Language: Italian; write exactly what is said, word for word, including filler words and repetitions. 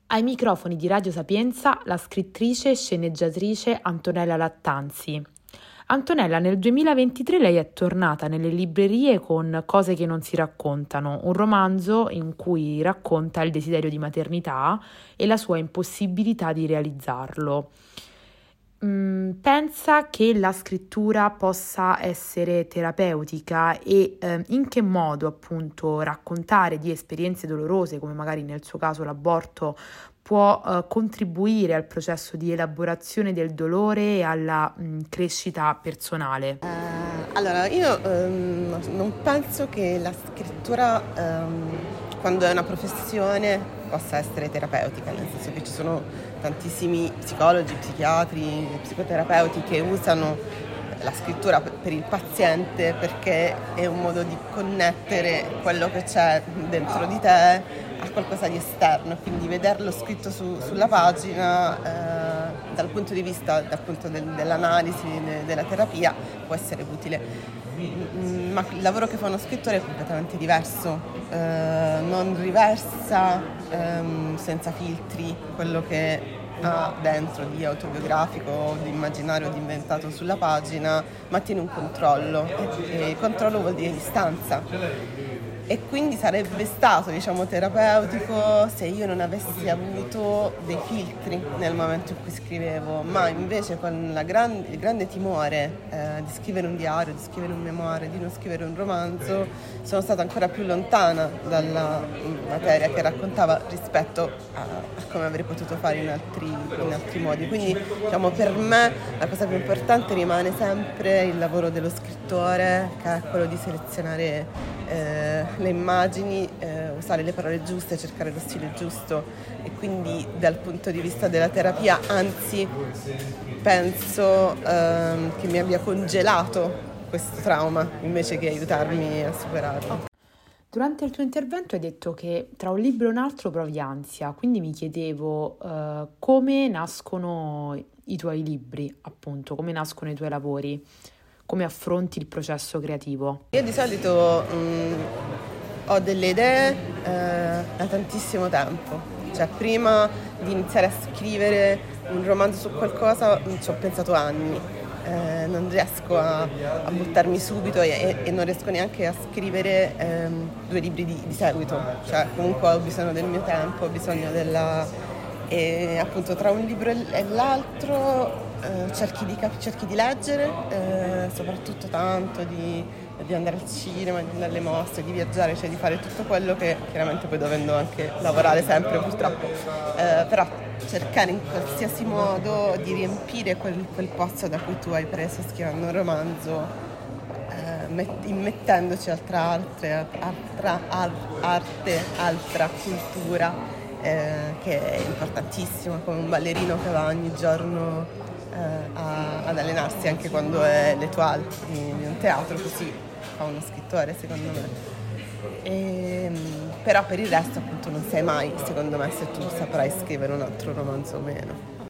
Ai microfoni di Radio Sapienza la scrittrice e sceneggiatrice Antonella Lattanzi. Antonella, nel duemilaventitré lei è tornata nelle librerie con Cose che non si raccontano, un romanzo in cui racconta il desiderio di maternità e la sua impossibilità di realizzarlo. Mm, pensa che la scrittura possa essere terapeutica e eh, in che modo appunto raccontare di esperienze dolorose, come magari nel suo caso l'aborto, può eh, contribuire al processo di elaborazione del dolore e alla mh, crescita personale? Uh, allora, io um, non penso che la scrittura, um, quando è una professione, possa essere terapeutica, nel senso che ci sono tantissimi psicologi, psichiatri, psicoterapeuti che usano la scrittura per il paziente perché è un modo di connettere quello che c'è dentro di te a qualcosa di esterno, quindi vederlo scritto su, sulla pagina eh, dal punto di vista dal punto del, dell'analisi, de, della terapia può essere utile, ma il lavoro che fa uno scrittore è completamente diverso, eh, non riversa ehm, senza filtri quello che ha dentro di autobiografico, di immaginario, di inventato sulla pagina, ma tiene un controllo e, e il controllo vuol dire distanza. E quindi sarebbe stato, diciamo, terapeutico se io non avessi avuto dei filtri nel momento in cui scrivevo, ma invece con la gran, il grande timore eh, di scrivere un diario, di scrivere un memoario, di non scrivere un romanzo, sono stata ancora più lontana dalla materia che raccontava rispetto a, a come avrei potuto fare in altri, in altri modi. Quindi, diciamo, per me la cosa più importante rimane sempre il lavoro dello scrittore, che è quello di selezionare Eh, le immagini, eh, usare le parole giuste, cercare lo stile giusto, e quindi dal punto di vista della terapia, anzi penso ehm, che mi abbia congelato questo trauma invece che aiutarmi a superarlo. Durante il tuo intervento hai detto che tra un libro e un altro provi ansia, quindi mi chiedevo eh, come nascono i tuoi libri, appunto, come nascono i tuoi lavori. Come affronti il processo creativo? Io di solito mh, ho delle idee eh, da tantissimo tempo, cioè prima di iniziare a scrivere un romanzo su qualcosa ci ho pensato anni, eh, non riesco a, a buttarmi subito e, e non riesco neanche a scrivere ehm, due libri di, di seguito, cioè comunque ho bisogno del mio tempo, ho bisogno della... e appunto tra un libro e l'altro Eh, cerchi, di cap- cerchi di leggere, eh, soprattutto tanto di, di andare al cinema, di andare alle mostre, di viaggiare, cioè di fare tutto quello che chiaramente poi dovendo anche lavorare sempre purtroppo, eh, però cercare in qualsiasi modo di riempire quel, quel pozzo da cui tu hai preso scrivendo un romanzo, eh, met- immettendoci altra, altre, altra ar- arte, altra cultura, eh, che è importantissima, come un ballerino che va ogni giorno A, ad allenarsi anche quando è l'étoile di, di un teatro, così fa uno scrittore secondo me. E, però per il resto appunto non sai mai secondo me se tu saprai scrivere un altro romanzo o meno.